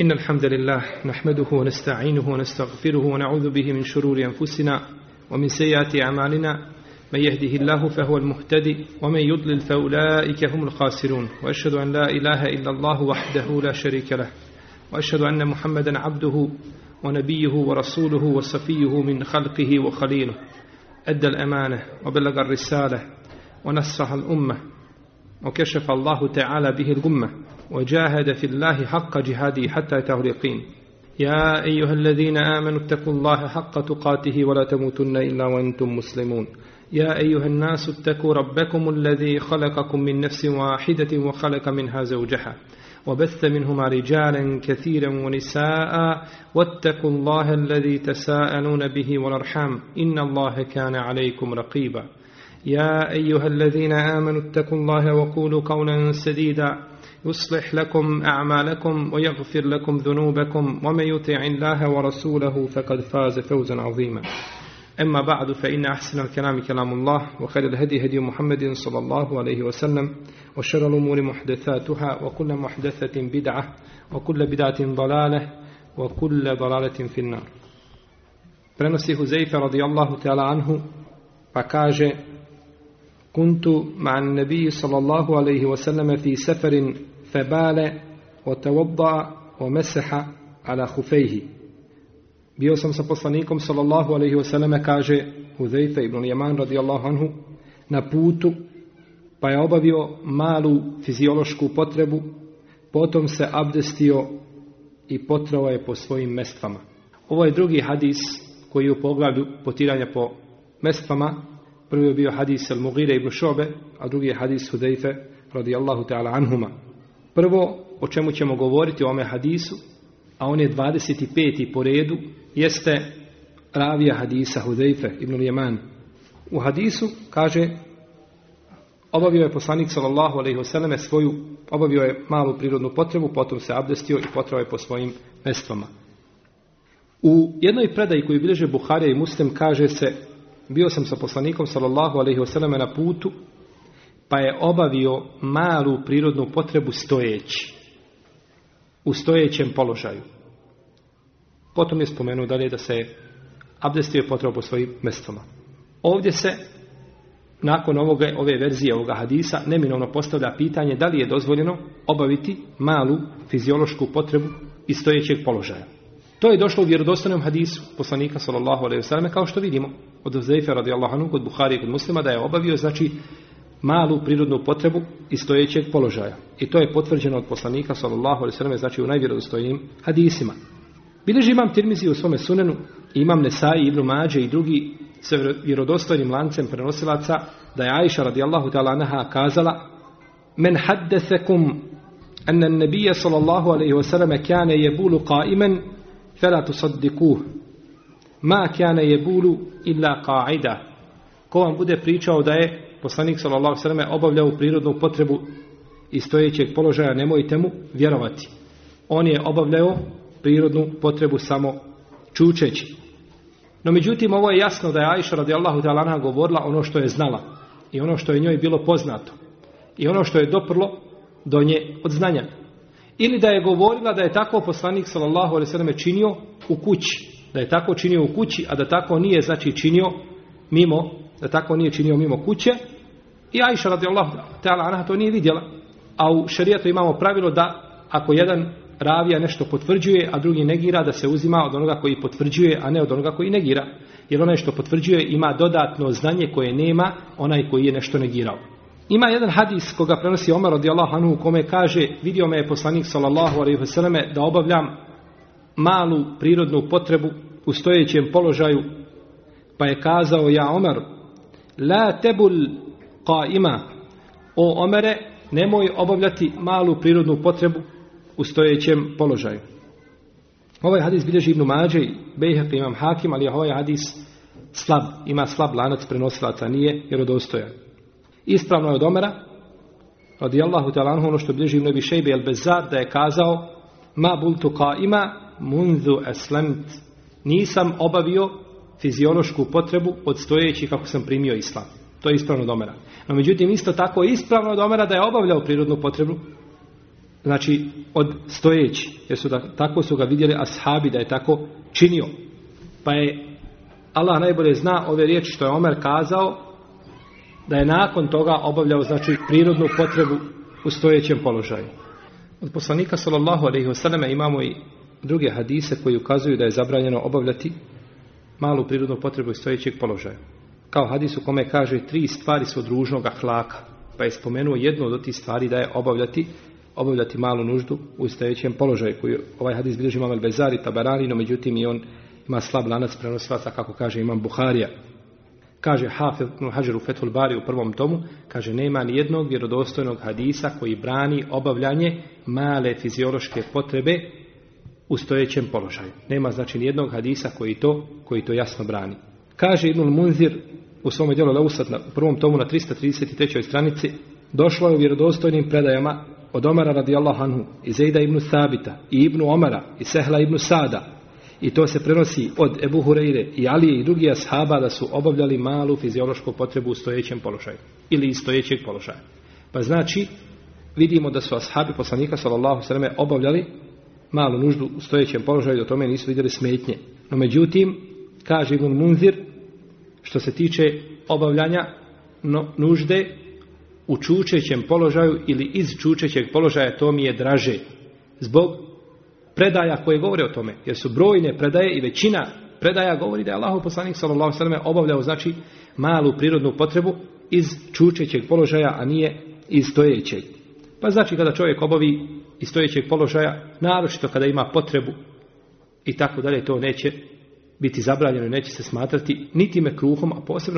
إن الحمد لله نحمده ونستعينه ونستغفره ونعوذ به من شرور أنفسنا ومن سيئات أعمالنا من يهده الله فهو المهتدي ومن يضلل فأولئك هم الخاسرون وأشهد أن لا إله إلا الله وحده لا شريك له وأشهد أن محمدا عبده ونبيه ورسوله وصفيه من خلقه وخليله أدى الأمانة وبلغ الرسالة ونصح الأمة وكشف الله تعالى به الغمة وجاهد في الله حق جهاده حتى أتاه اليقين يا أيها الذين آمنوا اتقوا الله حق تقاته ولا تموتن إلا وأنتم مسلمون يا أيها الناس اتقوا ربكم الذي خلقكم من نفس واحدة وخلق منها زوجها وبث منهما رجالا كثيرا ونساء واتقوا الله الذي تساءلون به والأرحام إن الله كان عليكم رقيبا يا أيها الذين آمنوا اتقوا الله وقولوا قولا سديدا يصلح لكم أعمالكم ويغفر لكم ذنوبكم ومن يطع الله ورسوله فقد فاز فوزا عظيما أما بعد فإن أحسن الكلام كلام الله وخير الهدي هدي محمد صلى الله عليه وسلم وشر الأمور محدثاتها وكل محدثة بدعة وكل بدعة ضلالة وكل ضلالة في النار. prenosi Huzaifa radijallahu ta'ala anhu pa kaže: kuntu ma'an nabiji sallallahu alaihi wasallam fi safarin fabale wa tawadda wa mesaha ala hufejhi. Bio sam sa poslanikom sallallahu alaihi wasallam, kaže Huzaifa ibn Yaman radijallahu anhu, na putu, pa je obavio malu fiziološku potrebu, potom se abdestio i potrao je po svojim mestvama. Ovo je drugi hadis koji je u poglavlju potiranja po mestvama. Prvi je bio hadis Al-Mughire ibn Šobe, a drugi je hadis Hudejfe radijallahu ta'ala anhuma. Prvo o čemu ćemo govoriti o ome hadisu, a on je 25. po redu, jeste ravija hadisa Hudejfe ibn Yaman. U hadisu kaže: obavio je poslanik sallallahu alejhi ve selleme obavio je malu prirodnu potrebu, potom se abdestio i potrao je po svojim mestvama. U jednoj predaji koju bilježe Buharija i Muslim kaže se: bio sam sa poslanikom sallallahu alejhi ve selleme na putu, pa je obavio malu prirodnu potrebu stojeći, u stojećem položaju. Potom je spomenuo dalje da se abdestio i potrao po svojim mestvama. Ovdje se nakon ove verzije ovoga hadisa neminovno postavlja pitanje da li je dozvoljeno obaviti malu fiziološku potrebu iz stojećeg položaja. To je došlo u vjerodostojnom hadisu poslanika sallallahu alejhi ve selleme, kao što vidimo od Huzaife radijallahu anhu kod Buharije i kod Muslima, da je obavio malu prirodnu potrebu iz stojećeg položaja. I to je potvrđeno od poslanika sallallahu alejhi ve selleme, u najvjerodostojnijim hadisima. Bilježi imam Tirmizi u svome sunenu, imam Nesai, Ibn Mađe i drugi sa vjerodostojnim lancem prenosilaca, da je Ajša radijallahu ta'ala anha kazala: men haddesekum anna nabija sallallahu alejhi ve selleme kane jebulu qaimen fela tusaddikuh ma kane jebulu illa qaida. Ko vam bude pričao da je poslanik sallallahu alejhi ve selleme obavljao prirodnu potrebu iz stojećeg položaja, nemojte mu vjerovati. On je obavljao prirodnu potrebu samo čučeći. No međutim, ovo je jasno da je Ajša radijallahu ta'ala anha govorila ono što je znala i ono što je njoj bilo poznato i ono što je doprlo do nje od znanja. Ili da je govorila da je tako poslanik sallallahu alejhi ve selleme činio u kući, da je tako činio u kući, a da tako nije činio mimo kuće, i Ajša radijallahu ta'ala anha to nije vidjela. A u šerijatu imamo pravilo da ako jedan ravija nešto potvrđuje, a drugi negira, da se uzima od onoga koji potvrđuje, a ne od onoga koji negira. Jer onaj što potvrđuje ima dodatno znanje koje nema onaj koji je nešto negirao. Ima jedan hadis koga prenosi Omer radijallahu anhu, u kome kaže: vidio me je poslanik sallallahu alejhi ve selleme da obavljam malu prirodnu potrebu u stojećem položaju, pa je kazao: ja Omer, la tebul qaima, o Omere, nemoj obavljati malu prirodnu potrebu u stojećem položaju. Ovaj hadis bilježi Ibn Mađe i Bejhaqi, imam Hakim, ali je ovaj hadis slab, ima slab lanac prenosilaca, nije vjerodostojan. Ispravno je od Omera radijallahu ta'ala anhu ono što bilježi Ibn Abi Šejbe el-Bezzar, da je kazao: ma bultu qaima munzu aslamt, nisam obavio fiziološku potrebu od stojeći kako sam primio islam. To je ispravno od Omera. No međutim, isto tako je ispravno od Omera da je obavljao prirodnu potrebu znači od stojeći, jer tako su ga vidjeli ashabi da je tako činio. Pa je Allah najbolje zna ove riječi što je Omer kazao, da je nakon toga obavljao znači prirodnu potrebu u stojećem položaju. Od poslanika sallallahu alejhi ve selleme imamo i druge hadise koji ukazuju da je zabranjeno obavljati malu prirodnu potrebu iz stojećeg položaja. Kao hadis u kome kaže 3 stvari su od ružnog ahlaka, pa je spomenuo jednu od tih stvari da je obavljati malu nuždu u stojećem položaju, koji ovaj hadis bilježi imam al-Bezari, Tabarani, no međutim i on ima slab lanac prenosilaca, kako kaže imam Buharija. Kaže Hafiz ibn Hajar u Fethul Bari u 1. tomu, kaže nema ni jednog vjerodostojnog hadisa koji brani obavljanje male fiziološke potrebe u stojećem položaju. Nema znači ni jednog hadisa koji to jasno brani. Kaže Ibn Munzir u svom djelu Leusat u 1. tomu na 333. stranici, došlo je u vjerodostojnim predajama od Omara radijallahu anhu, i Zejda ibn Thabita, i Ibn Omara, i Sehla ibn Sada, i to se prenosi od Ebu Hureyre i Alije i drugih ashaba da su obavljali malu fiziološku potrebu u stojećem položaju ili iz stojećeg položaja. Pa znači vidimo da su ashabi poslanika sallallahu alejhi ve selleme obavljali malu nuždu u stojećem položaju, do tome nisu vidjeli smetnje. No međutim, kaže Ibn Munzir, što se tiče obavljanja nužde u čučećem položaju ili iz čučećeg položaja, to mi je draže zbog predaja koje govore o tome, jer su brojne predaje i većina predaja govori da je Allahov poslanik sallallahu alejhi ve selleme obavljao znači malu prirodnu potrebu iz čučećeg položaja, a nije iz stojećeg. Pa znači kada čovjek obavi iz stojećeg položaja, naročito kada ima potrebu i tako dalje, to neće biti zabranjeno i neće se smatrati niti mekruhom, a posebno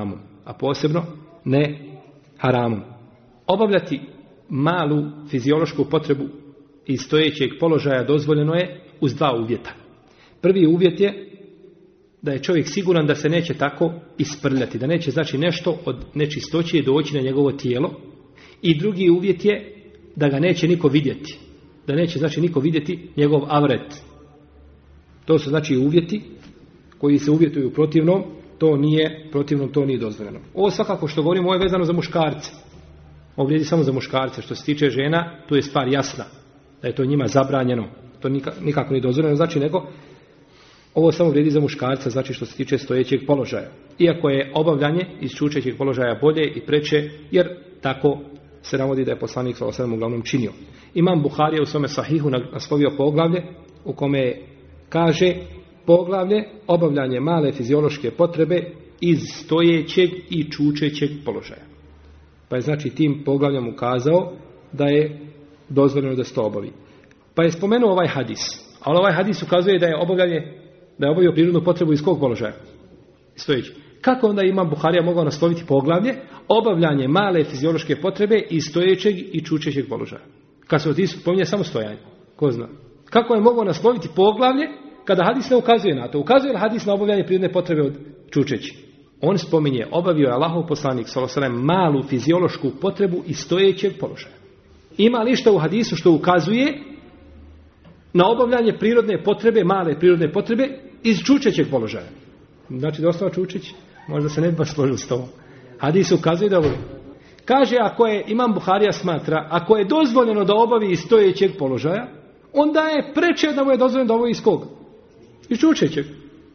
ne haramom. Obavljati malu fiziološku potrebu iz stojećeg položaja dozvoljeno je uz 2 uvjeta. Prvi uvjet je da je čovjek siguran da se neće tako isprljati, da neće znači nešto od nečistoće doći na njegovo tijelo, i drugi uvjet je da ga neće niko vidjeti, da neće znači niko vidjeti njegov avret. To su znači uvjeti koji se uvjetuju protivnom, to nije dozvoljeno. Ovo svakako što govorimo, ovo je vezano za muškarce. Ovo vrijedi samo za muškarce. Što se tiče žena, tu je stvar jasna, da je to njima zabranjeno. To nikako nije dozvoljeno, znači nego ovo samo vrijedi za muškarca, znači što se tiče stojećeg položaja. Iako je obavljanje iz čučećeg položaja bolje i preče, jer tako se navodi da je poslanik sallallahu alejhi ve sellem uglavnom činio. Imam Buharija u svome sahihu naslovio poglavlje u kome kaže poglavlje obavljanje male fiziološke potrebe iz stojećeg i čučećeg položaja. Pa je znači tim poglavljem ukazao da je dozvoljeno da se to obavi. Pa je spomenuo ovaj hadis, ali ovaj hadis ukazuje da je obavio prirodnu potrebu iz kog položaja? Stojeći. Kako onda Imam Buharija mogao nasloviti poglavlje obavljanje male fiziološke potrebe iz stojećeg i čučećeg položaja? Kad se otisu spominje samo stojanje. Ko zna? Kako je mogao nasloviti poglavlje kada hadis ne ukazuje na to? Ukazuje li hadis na obavljanje prirodne potrebe od čučeći? On spominje, obavio je Allahov poslanik sallallahu alejhi ve sellem malu fiziološku potrebu iz stojećeg položaja. Ima li što u hadisu što ukazuje na obavljanje prirodne potrebe, male prirodne potrebe iz čučećeg položaja? Znači da ostava čučeć, možda se ne bi baš složio s tom. Hadis ukazuje da obavi. Kaže, ako je, Imam Buharija smatra, ako je dozvoljeno da obavi iz stojećeg položaja, onda je preče da mu je dozvoljeno da obavi iz kog? Iz čučećeg.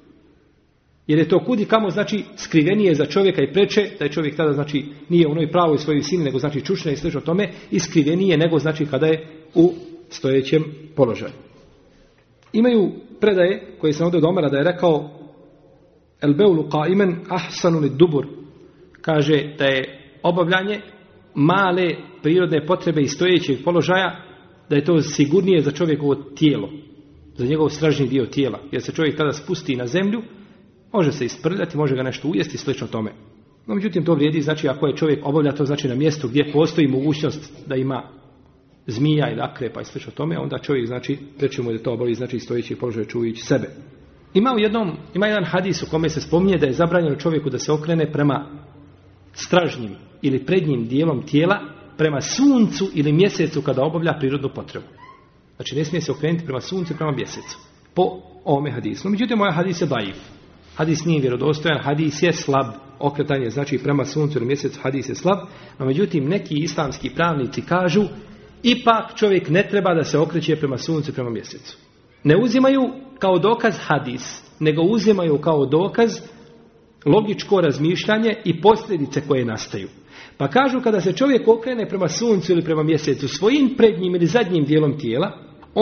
Jer je to kudi kamo znači skrivenije za čovjeka i preče, da je čovjek tada znači nije u onoj pravoj svojoj visini, nego znači čučne i slično tome, i skrivenije nego znači kada je u stojećem položaju. Imaju predaje koje se navode od Omara da je rekao el beulu qa'iman ahsanu lid-dubur, kaže da je obavljanje male prirodne potrebe iz stojećeg položaja, da je to sigurnije za čovjekovo tijelo, za njegov stražni dio tijela, jer se čovjek tada spusti na zemlju, može se isprljati, može ga nešto ujesti, slično tome. No, međutim, to vrijedi, znači, ako je čovjek obavlja to, znači, na mjestu gdje postoji mogućnost da ima zmija ili akrepa i slično tome, onda čovjek, znači, preče mu da to obavi, znači, stojeći položaj čuvajući sebe. Ima jedan hadis u kome se spominje da je zabranjeno čovjeku da se okrene prema stražnjim ili prednjim dijelom tijela, prema suncu ili mjesecu kada obavlja prirodnu potrebu. Znači, ne smije se okrenuti prema suncu i prema mjesecu. Po ovome hadisu. No, međutim, ovaj hadis je daif. Hadis nije vjerodostojan, hadis je slab. Okretanje znači prema suncu ili mjesecu, hadis je slab. No međutim, neki islamski pravnici kažu ipak čovjek ne treba da se okreće prema suncu i prema mjesecu. Ne uzimaju kao dokaz hadis, nego uzimaju kao dokaz logičko razmišljanje i posljedice koje nastaju. Pa kažu kada se čovjek okrene prema suncu ili prema mjesecu svojim prednjim ili zadnjim dijelom tijela,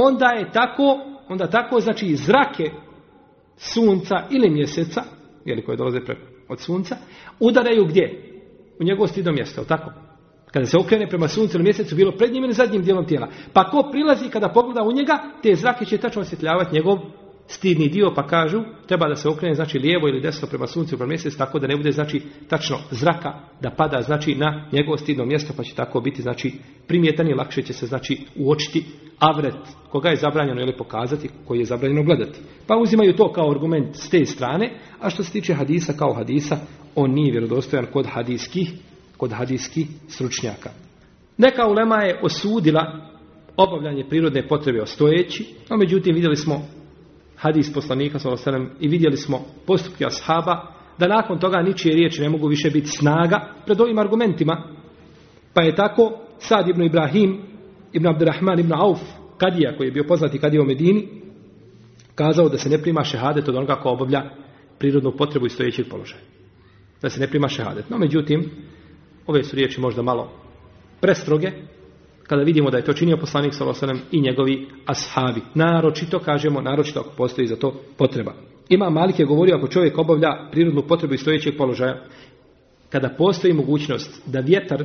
onda tako znači zrake sunca ili mjeseca, koje dolaze od sunca, udaraju gdje? U njegovo stidno mjesto, tako? Kada se okrene prema suncu ili mjesecu, bilo prednjim ili zadnjim dijelom tijela. Pa ko prilazi kada pogleda u njega, te zrake će tačno osvjetljavati njegov stidni dio, pa kažu treba da se okrene znači lijevo ili desno prema suncu ili prema mjesecu, tako da ne bude znači tačno zraka da pada znači na njegovo stidno mjesto, pa će tako biti znači primjetan i lakše će se znači uočiti avret koga je zabranjeno ili pokazati, koji je zabranjeno gledati. Pa uzimaju to kao argument s te strane, a što se tiče hadisa kao hadisa, on nije vjerodostojan kod hadijskih stručnjaka. Neka ulema je osudila obavljanje prirodne potrebe stojeći, no međutim vidjeli smo hadis poslanika sallallahu alejhi ve sellem i vidjeli smo postupke ashaba da nakon toga ničije riječi ne mogu više biti snaga pred ovim argumentima. Pa je tako Sad ibn Ibrahim ibn Abdurrahman ibn Auf, kadija koji je bio poznati kadija u Medini, kazao da se ne prima šehadet od onoga ko obavlja prirodnu potrebu iz stojećeg položaja. Da se ne prima šehadet. No međutim, ove su riječi možda malo prestroge, kada vidimo da je to činio poslanik sallallahu alejhi ve sellem i njegovi ashabi. Naročito ako postoji za to potreba. Imam Malik je govorio ako čovjek obavlja prirodnu potrebu iz stojećeg položaja, kada postoji mogućnost da vjetar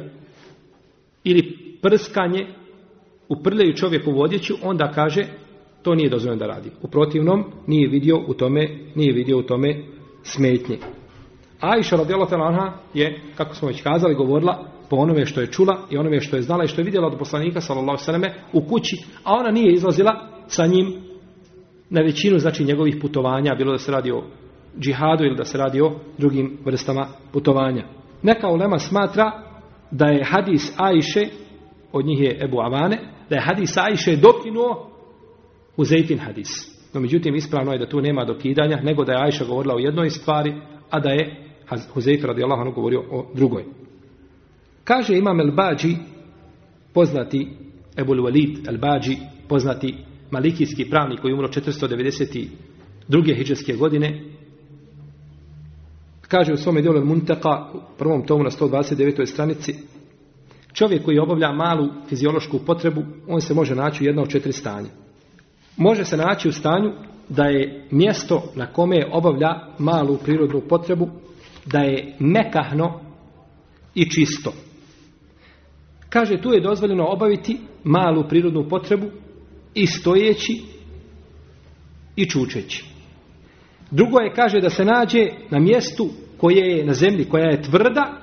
ili prskanje uprljaju čovjeku u odjeću, onda kaže to nije dozvoljeno da radi. U protivnom nije vidio u tome smetnje. Ajša radijallahu ta'ala anha je, kako smo već kazali, govorila po onome što je čula i onome što je znala i što je vidjela od poslanika sallallahu alejhi ve selleme u kući, a ona nije izlazila sa njim na većinu znači njegovih putovanja, bilo da se radi o džihadu ili da se radi o drugim vrstama putovanja. Neka ulema smatra da je hadis Ajše, od njih je Ebu Avane, da je hadis Ajše dokinuo Huzejfin hadis. No međutim ispravno je da tu nema dokidanja, nego da je Ajša govorila o jednoj stvari, a da je Huzejf radijallahu anhu govorio o drugoj. Kaže Imam el-Bađi, poznati Ebul Walid el-Bađi, poznati malikijski pravnik koji je umro 492. hidžrske godine, kaže u svome djelu El-Muntaka, prvom tomu na 129. stranici, čovjek koji obavlja malu fiziološku potrebu, on se može naći u jedno od 4 stanja. Može se naći u stanju da je mjesto na kome obavlja malu prirodnu potrebu, da je mekahno i čisto. Kaže, tu je dozvoljeno obaviti malu prirodnu potrebu i stojeći i čučeći. Drugo je, kaže, da se nađe na mjestu koje je na zemlji, koja je tvrda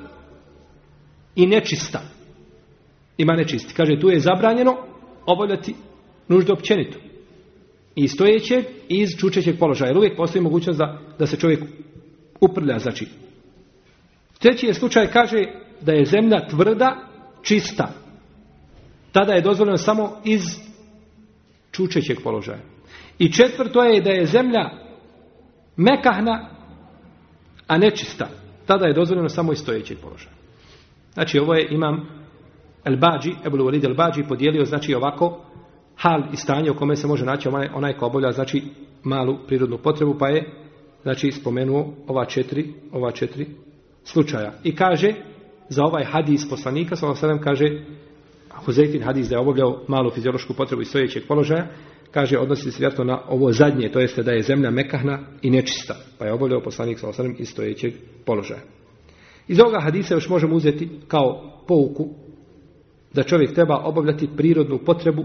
i nečista. Ima nečisti. Kaže, tu je zabranjeno obavljati nuždu općenito. I stojećeg i iz čučećeg položaja. Jer uvijek postoji mogućnost da se čovjek uprlja. Znači. Treći je slučaj, kaže, da je zemlja tvrda, čista. Tada je dozvoljeno samo iz čučećeg položaja. I četvrto je da je zemlja mekahna, a nečista. Tada je dozvoljeno samo iz stojećeg položaja. Znači, ovo je Imam El-Bađi, Ebul Walid El-Bađi podijelio, znači, ovako hal i stanje u kome se može naći onaj ko obavlja, znači, malu prirodnu potrebu, pa je, znači, spomenuo ova četiri slučaja. I kaže, za ovaj hadis poslanika, sallallahu alejhi ve sellem, kaže, Huzejfin hadis da je obavljao malu fiziološku potrebu iz stojećeg položaja, kaže, odnosi se vjerojatno na ovo zadnje, to jeste da je zemlja mekahna i nečista, pa je obavljao poslanik sallallahu alejhi ve sellem iz stojećeg položaja. Iz ovoga hadisa još možemo uzeti kao pouku da čovjek treba obavljati prirodnu potrebu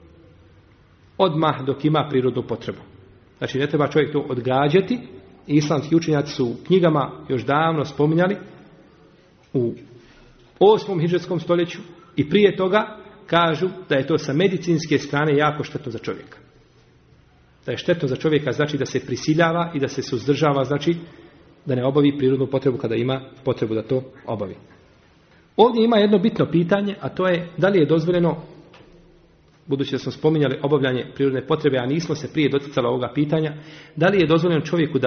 odmah dok ima prirodnu potrebu. Znači, ne treba čovjek to odgađati. I islamski učenjaci su u knjigama još davno spominjali u 8. hidžetskom stoljeću i prije toga kažu da je to sa medicinske strane jako štetno za čovjeka. Da je štetno za čovjeka, znači da se prisiljava i da se suzdržava, znači da ne obavi prirodnu potrebu kada ima potrebu da to obavi. Ovdje ima jedno bitno pitanje, a to je da li je dozvoljeno, budući da smo spominjali obavljanje prirodne potrebe, a nismo se prije doticali ovoga pitanja, da li je dozvoljeno čovjeku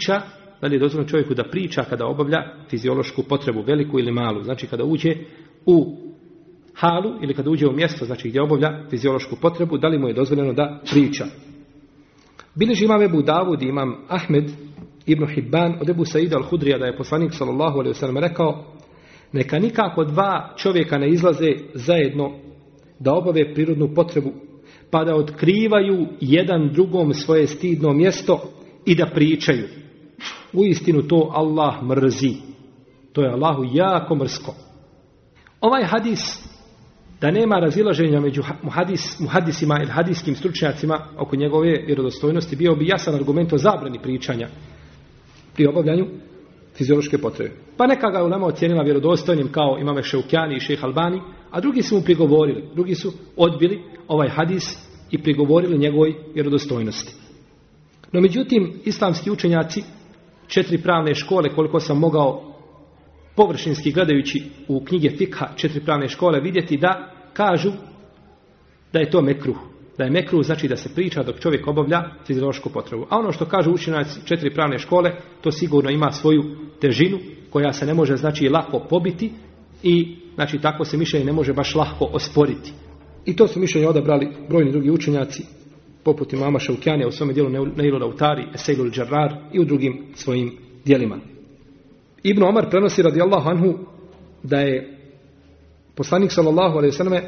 da priča kada obavlja fiziološku potrebu, veliku ili malu. Znači kada uđe u halu ili kada uđe u mjesto, znači gdje obavlja fiziološku potrebu, da li mu je dozvoljeno da priča. Bilježi imam Ebu Davud i imam Ahmed ibn Hibban od Ebu Saida al-Hudrija da je poslanik sallallahu alejhi ve sellem rekao: neka nikako dva čovjeka ne izlaze zajedno da obave prirodnu potrebu, pa da otkrivaju jedan drugom svoje stidno mjesto i da pričaju. Uistinu to Allah mrzi. To je Allahu jako mrsko. Ovaj hadis, da nema razilaženja među muhadisima ili hadijskim stručnjacima oko njegove vjerodostojnosti, bio bi jasan argument o zabrani pričanja pri obavljanju fiziološke potrebe. Pa neka ga ulema ocijenila vjerodostojnim kao imame Šeukjani i šejh Albani, a drugi su mu prigovorili, drugi su odbili ovaj hadis i prigovorili njegovoj vjerodostojnosti. No međutim, islamski učenjaci 4 pravne škole, koliko sam mogao površinski gledajući u knjige fikha 4 pravne škole vidjeti, da kažu da je to mekruh. Da je mekruh znači da se priča dok čovjek obavlja fiziološku potrebu. A ono što kažu učenjaci 4 pravne škole, to sigurno ima svoju težinu koja se ne može znači lako pobiti i znači tako se mišljenje ne može baš lako osporiti. I to su mišljenje odabrali brojni drugi učenjaci poput imama Šaukjanija u svome dijelu Neilul Autari, Eseilul Džarrar i u drugim svojim dijelima. Ibn Omar prenosi radijallahu anhu da je poslanik sallallahu alejhi ve selleme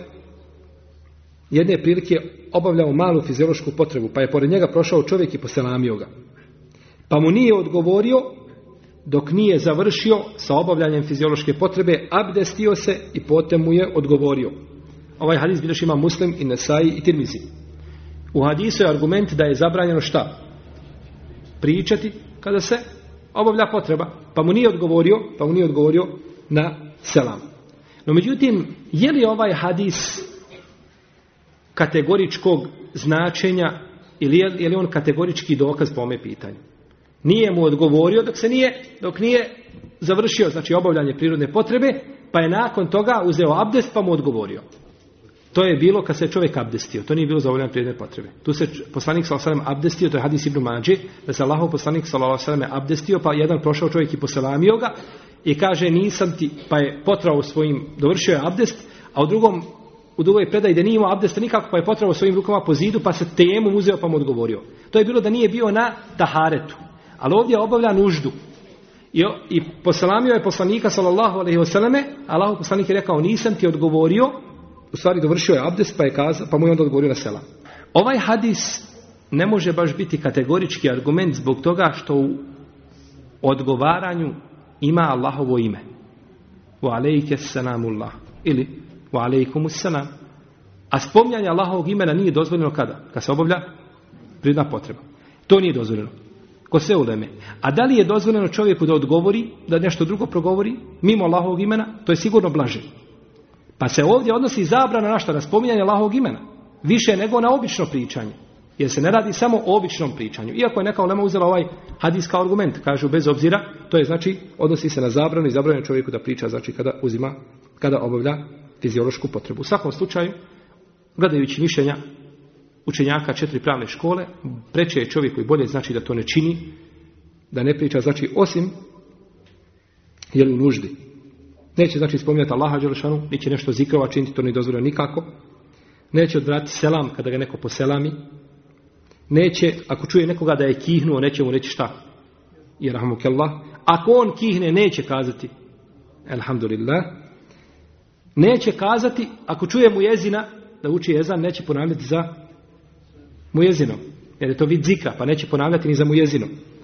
jedne prilike obavljao malu fiziološku potrebu, pa je pored njega prošao čovjek i poselamio ga. Pa mu nije odgovorio dok nije završio sa obavljanjem fiziološke potrebe, abdestio se i potom mu je odgovorio. Ovaj hadis bilježi ima Muslim i Nesai i Tirmizi. U hadisu je argument da je zabranjeno šta? Pričati kada se obavlja potreba, pa mu nije odgovorio na selam. No međutim, je li ovaj hadis kategoričkog značenja ili je li on kategorički dokaz po ome pitanju? Nije mu odgovorio dok nije završio znači obavljanje prirodne potrebe, pa je nakon toga uzeo abdest pa mu odgovorio. To je bilo kad se čovjek abdestio, to nije bilo za obavljanje prirodne potrebe. Tu se poslanik sallallahu alejhi ve sellem abdestio, to je hadis Ibn Mađe, da se Allahov poslanik sallallahu alejhi ve sellem abdestio, pa jedan prošao čovjek i poselamio ga i kaže nisam ti, pa je potrao svojim, dovršio je abdest, a u drugoj predaji da nije imao abdesta nikako, pa je potrao svojim rukama po zidu, pa se tejemom uzeo pa mu odgovorio. To je bilo da nije bio na taharetu, ali ovdje obavlja nuždu. I poselamio je poslanika sallallahu alejhi ve selleme, Allahov poslanik je rekao nisam ti odgovorio, u stvari dovršio je abdest pa mu je onda odgovorio na selam. Ovaj hadis ne može baš biti kategorički argument zbog toga što u odgovaranju ima Allahovo ime. Wa alejke selamullah ili wa alejkumus selam. A spominjanje Allahovog imena nije dozvoljeno kada? Kad se obavlja prirodna potreba. To nije dozvoljeno. Kod sve uleme. A da li je dozvoljeno čovjeku da odgovori, da nešto drugo progovori mimo Allahovog imena? To je sigurno blaže. Pa se ovdje odnosi zabrana na što? Na spominjanje Allahovog imena. Više nego na obično pričanje. Jer se ne radi samo o običnom pričanju. Iako je neka ulema uzela ovaj hadis kao argument. Kažu bez obzira, to je znači, odnosi se na zabranu i zabranjeno čovjeku da priča, znači kada obavlja fiziološku potrebu. U svakom slučaju, gledajući mišljenja učenjaka 4 pravne škole, preče je čovjeku i bolje znači da to ne čini, da ne priča, znači osim je li u nuždi. Neće znači spominjati Allaha dželešanu, neće nešto zikrova činiti, to ne dozvoljeno nikako. Neće odvratiti selam kada ga neko poselami. Neće, ako čuje nekoga da je kihnuo, neće mu reći šta? Irhamukallah. Ako on kihne, neće kazati elhamdulillah. Neće kazati, ako čuje mujezina da uči ezan, neće ponavljati za mujezinom. Jer je to vid zikra, pa neće ponavljati ni za mujezinom.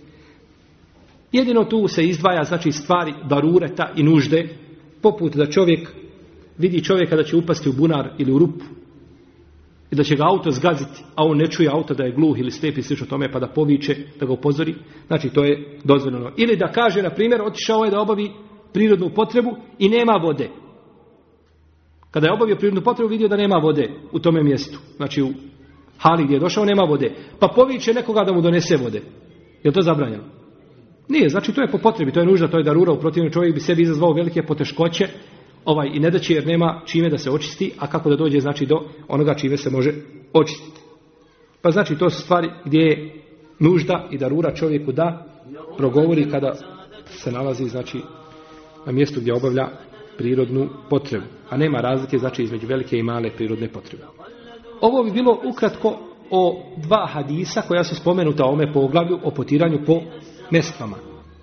Jedino tu se izdvaja znači stvari darureta i nužde, poput da čovjek vidi čovjeka da će upasti u bunar ili u rupu i da će ga auto zgaziti, a on ne čuje auto da je gluh ili slijep i slično tome, pa da poviče, da ga upozori, znači to je dozvoljeno. Ili da kaže, na primjer, otišao je da obavi prirodnu potrebu i nema vode. Kada je obavio prirodnu potrebu, vidio da nema vode u tome mjestu, znači u hali gdje je došao nema vode, pa poviče nekoga da mu donese vode. Je li to zabranjeno? Nije, znači to je po potrebi, to je nužda, to je darura, u protivnom čovjek bi sebi izazvao velike poteškoće i ne da će jer nema čime da se očisti, a kako da dođe znači do onoga čime se može očistiti. Pa znači to su stvari gdje je nužda i darura čovjeku da progovori kada se nalazi znači na mjestu gdje obavlja prirodnu potrebu. A nema razlike znači između velike i male prirodne potrebe. Ovo bi bilo ukratko o 2 hadisa koja su spomenuta u ovome poglavlju o potiranju po mestvama.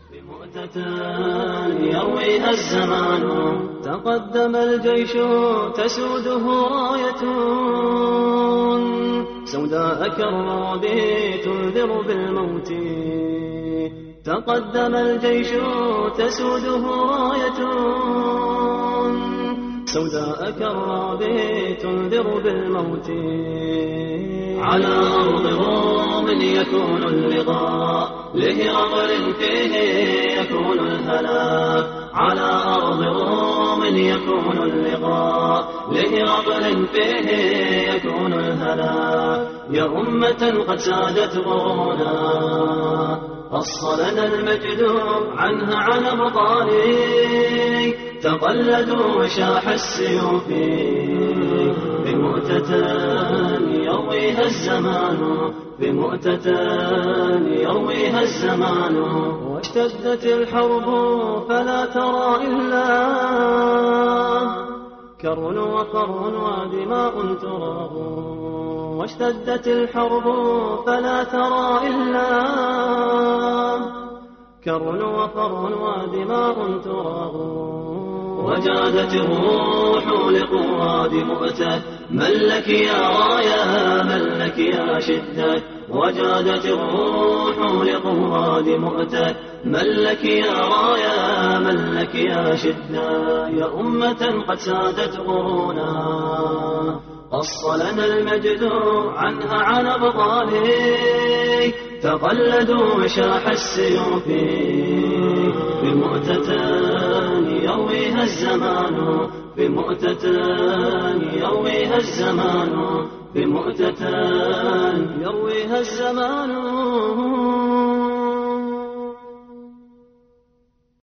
يرويها الزمان تقدم الجيش تسوده راية سوداء كالرعب تنذر بالموت تقدم الجيش تسوده راية سوداء كالرعب تنذر بالموت على أرض روم يكون اللقاء لهرقل فيه يكون الهلاك على أرض روم يكون اللقاء لهرقل فيه يكون الهلاك يا أمة قد سادت غرونا فصلنا المجد عنها عن أبطالي تقلدوا وشاح السيوف بمؤتة يرويها الزمان بمؤتة يرويها الزمان واشتدت الحرب فلا ترى إلا كر وقر ودماء تراب واشتدت الحرب فلا ترى إلا كر وقر ودماء تراب وجادت الروح لقواد مؤتة من لك يا رايا من لك يا شدة وجادت الروح لقواد مؤتة من لك يا رايا من لك يا شدة يا أمة قد سادت غرونا قص لنا المجد عنها عن أبطالي تقلدوا مشاح السيوف بمؤتة يرويها الزمان بمؤتة يرويها الزمان بمؤتة يرويها الزمان